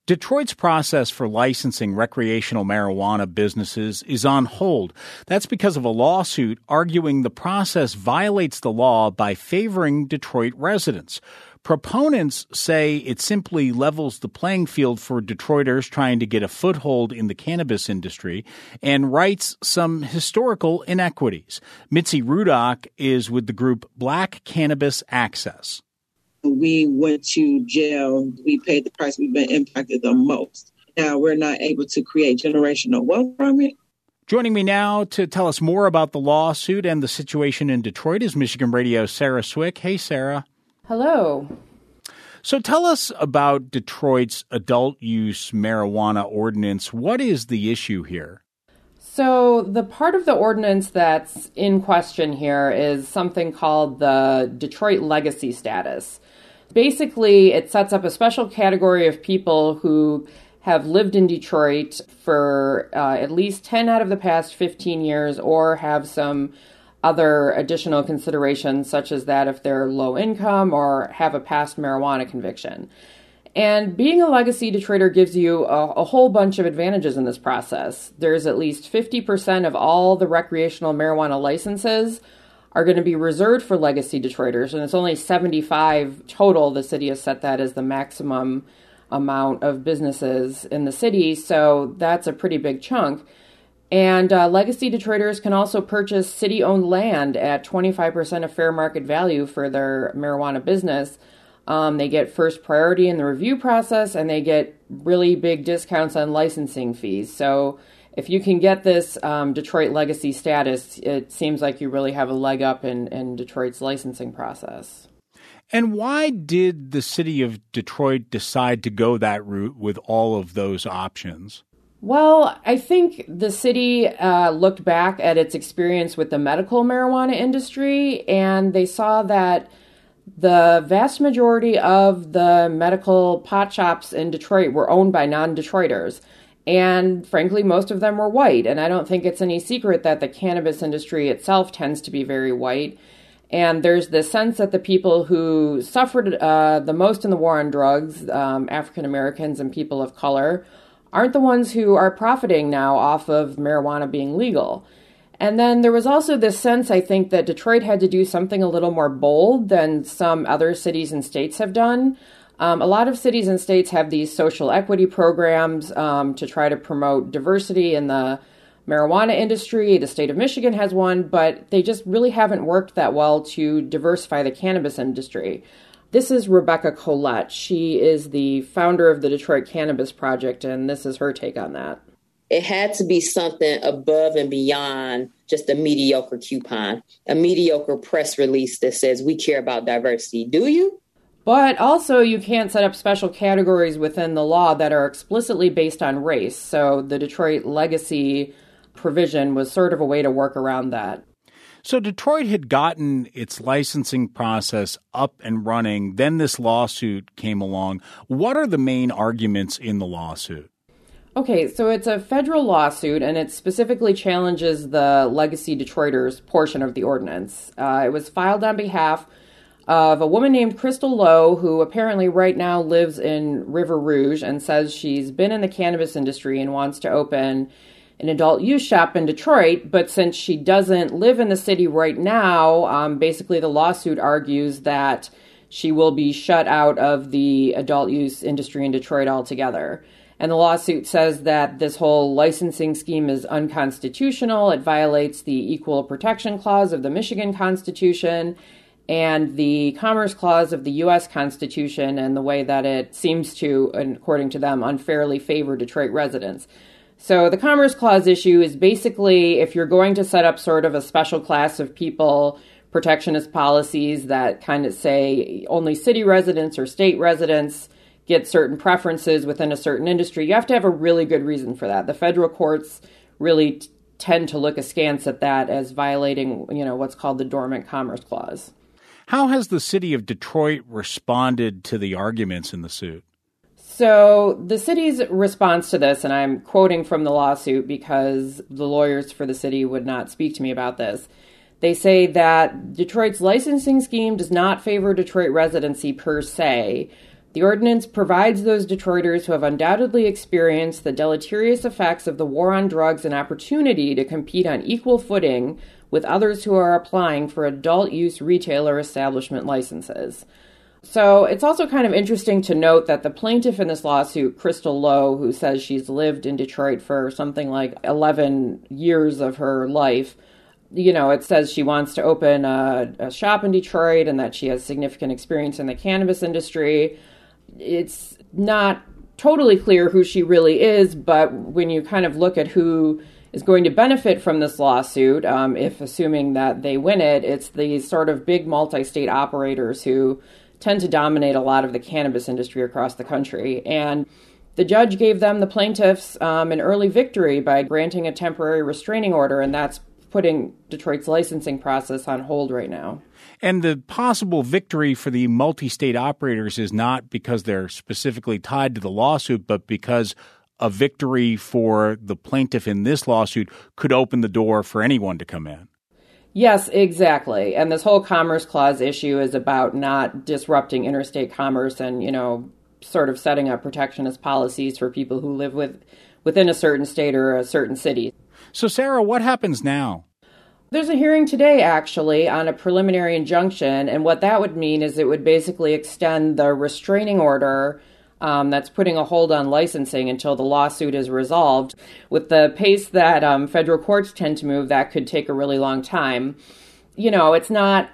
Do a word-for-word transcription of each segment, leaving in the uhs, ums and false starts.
Detroit's process for licensing recreational marijuana businesses is on hold. That's because of a lawsuit arguing the process violates the law by favoring Detroit residents. Proponents say it simply levels the playing field for Detroiters trying to get a foothold in the cannabis industry and rights some historical inequities. Mitzi Rudock is with the group Black Cannabis Access. We went to jail. We paid the price. We've been impacted the most. Now we're not able to create generational wealth from it. Joining me now to tell us more about the lawsuit and the situation in Detroit is Michigan Radio's Sarah Swick. Hey, Sarah. Hello. So tell us about Detroit's adult use marijuana ordinance. What is the issue here? So the part of the ordinance that's in question here is something called the Detroit legacy status. Basically, it sets up a special category of people who have lived in Detroit for uh, at least ten out of the past fifteen years or have some other additional considerations, such as that if they're low income or have a past marijuana conviction. And being a legacy Detroiter gives you a, a whole bunch of advantages in this process. There's at least fifty percent of all the recreational marijuana licenses are going to be reserved for legacy Detroiters, and it's only seventy-five total. The city has set that as the maximum amount of businesses in the city, so that's a pretty big chunk. And uh, legacy Detroiters can also purchase city-owned land at twenty-five percent of fair market value for their marijuana business. Um, they get first priority in the review process, and they get really big discounts on licensing fees. So if you can get this um, Detroit legacy status, it seems like you really have a leg up in, in Detroit's licensing process. And why did the city of Detroit decide to go that route with all of those options? Well, I think the city uh, looked back at its experience with the medical marijuana industry, and they saw that the vast majority of the medical pot shops in Detroit were owned by non-Detroiters. And frankly, most of them were white. And I don't think it's any secret that the cannabis industry itself tends to be very white. And there's this sense that the people who suffered uh, the most in the war on drugs, um, African Americans and people of color, aren't the ones who are profiting now off of marijuana being legal. And then there was also this sense, I think, that Detroit had to do something a little more bold than some other cities and states have done. Um, a lot of cities and states have these social equity programs um, to try to promote diversity in the marijuana industry. The state of Michigan has one, but they just really haven't worked that well to diversify the cannabis industry. This is Rebecca Collette. She is the founder of the Detroit Cannabis Project, and this is her take on that. It had to be something above and beyond just a mediocre coupon, a mediocre press release that says we care about diversity. Do you? But also, you can't set up special categories within the law that are explicitly based on race. So the Detroit legacy provision was sort of a way to work around that. So Detroit had gotten its licensing process up and running. Then this lawsuit came along. What are the main arguments in the lawsuit? Okay, so it's a federal lawsuit, and it specifically challenges the legacy Detroiters portion of the ordinance. Uh, it was filed on behalf of a woman named Crystal Lowe, who apparently right now lives in River Rouge and says she's been in the cannabis industry and wants to open an adult use shop in Detroit. But since she doesn't live in the city right now, um, basically the lawsuit argues that she will be shut out of the adult use industry in Detroit altogether. And the lawsuit says that this whole licensing scheme is unconstitutional. It violates the Equal Protection Clause of the Michigan Constitution and the Commerce Clause of the U S Constitution, and the way that it seems to, according to them, unfairly favor Detroit residents. So the Commerce Clause issue is basically if you're going to set up sort of a special class of people, protectionist policies that kind of say only city residents or state residents get certain preferences within a certain industry, you have to have a really good reason for that. The federal courts really t- tend to look askance at that as violating, you know, what's called the Dormant Commerce Clause. How has the city of Detroit responded to the arguments in the suit? So the city's response to this, and I'm quoting from the lawsuit because the lawyers for the city would not speak to me about this. They say that Detroit's licensing scheme does not favor Detroit residency per se, The ordinance provides those Detroiters who have undoubtedly experienced the deleterious effects of the war on drugs an opportunity to compete on equal footing with others who are applying for adult-use retailer establishment licenses. So it's also kind of interesting to note that the plaintiff in this lawsuit, Crystal Lowe, who says she's lived in Detroit for something like eleven years of her life, you know, it says she wants to open a, a shop in Detroit and that she has significant experience in the cannabis industry. It's not totally clear who she really is, but when you kind of look at who is going to benefit from this lawsuit, um, if assuming that they win it, it's these sort of big multi-state operators who tend to dominate a lot of the cannabis industry across the country. And the judge gave them, the plaintiffs, um, an early victory by granting a temporary restraining order, and that's putting Detroit's licensing process on hold right now. And the possible victory for the multi-state operators is not because they're specifically tied to the lawsuit, but because a victory for the plaintiff in this lawsuit could open the door for anyone to come in. Yes, exactly. And this whole Commerce Clause issue is about not disrupting interstate commerce and, you know, sort of setting up protectionist policies for people who live with within a certain state or a certain city. So, Sarah, what happens now? There's a hearing today, actually, on a preliminary injunction. And what that would mean is it would basically extend the restraining order Um, that's putting a hold on licensing until the lawsuit is resolved. With the pace that um, federal courts tend to move, that could take a really long time. You know, it's not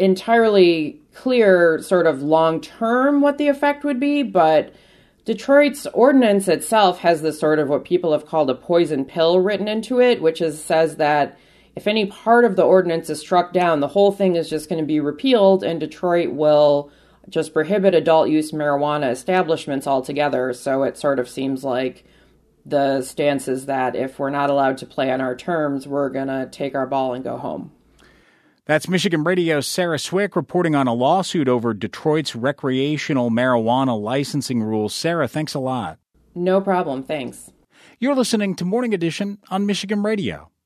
entirely clear sort of long-term what the effect would be, but Detroit's ordinance itself has this sort of what people have called a poison pill written into it, which is says that if any part of the ordinance is struck down, the whole thing is just going to be repealed and Detroit will just prohibit adult use marijuana establishments altogether. So it sort of seems like the stance is that if we're not allowed to play on our terms, we're going to take our ball and go home. That's Michigan Radio's Sarah Swick reporting on a lawsuit over Detroit's recreational marijuana licensing rules. Sarah, thanks a lot. No problem. Thanks. You're listening to Morning Edition on Michigan Radio.